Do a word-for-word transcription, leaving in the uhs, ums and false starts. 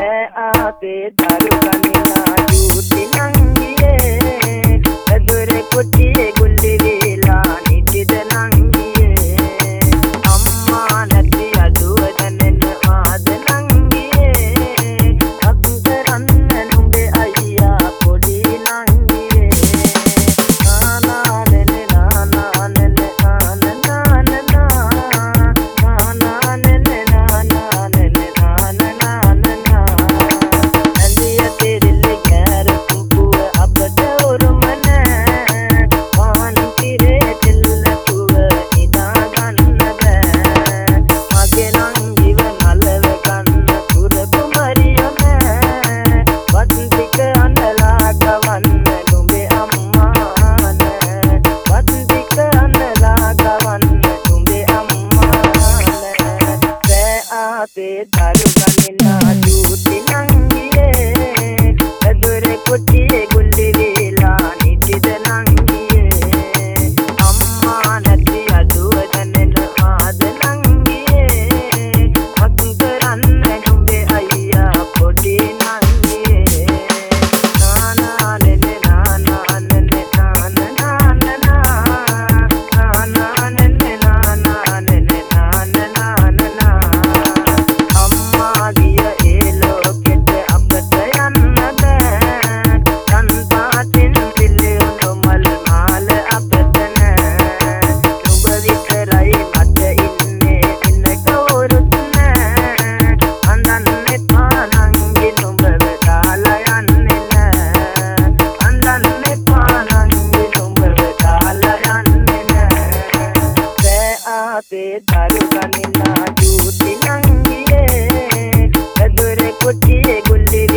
අපේ දරුගනිනා ජූති නංගියේ ඇදුරේ කුටියේ ගුල්ලි වේලා නිතිද නංගියේ අම්මා නැති අදුව දැනෙන වාද නංගියේ අත් කරන්න නුඹේ අයියා පොඩි නංගියේ නානා නෙන නානා නෙන නානා නානා නානා නෙන නානා නෙන නානා අපේ දරුගනිනා ජූති නංගියේ ඇදුරේ කුටියේ ගුල්ලි වේලා නිතිද නංගියේ අම්මා නැති අදුව දැනෙන වාද නංගියේ අත් කරන්න නුඹේ අයියා පොඩි නංගියේ නානා නෙන නානා නෙන නානා නානා නානා නෙන නානා නෙන නානා නානා අපේ දරුගනිනා ජූති නංගියේ ඇදුරේ කුටියේ ගුල්ලි